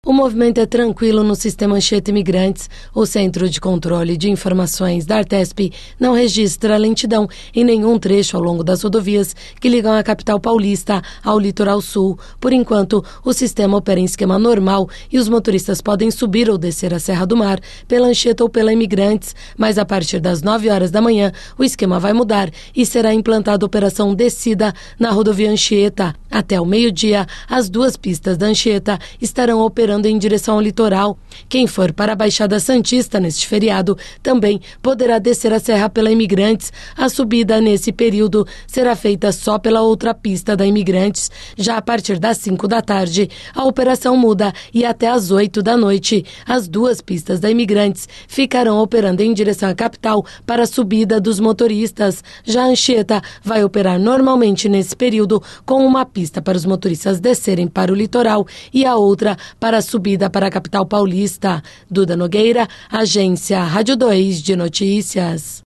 O movimento é tranquilo no sistema Anchieta Imigrantes. O Centro de Controle de Informações da Artesp não registra lentidão em nenhum trecho ao longo das rodovias que ligam a capital paulista ao litoral sul. Por enquanto, o sistema opera em esquema normal e os motoristas podem subir ou descer a Serra do Mar pela Anchieta ou pela Imigrantes, mas a partir das 9 horas da manhã o esquema vai mudar e será implantada a operação descida na rodovia Anchieta. Até o meio-dia, as duas pistas da Anchieta estarão operando em direção ao litoral. Quem for para a Baixada Santista neste feriado também poderá descer a serra pela Imigrantes. A subida nesse período será feita só pela outra pista da Imigrantes. Já a partir das 5 da tarde, a operação muda e até às 8 da noite, as duas pistas da Imigrantes ficarão operando em direção à capital para a subida dos motoristas. Já a Anchieta vai operar normalmente nesse período com uma pista para os motoristas descerem para o litoral e a outra para a subida para a capital paulista. Duda Nogueira, Agência Rádio 2 de Notícias.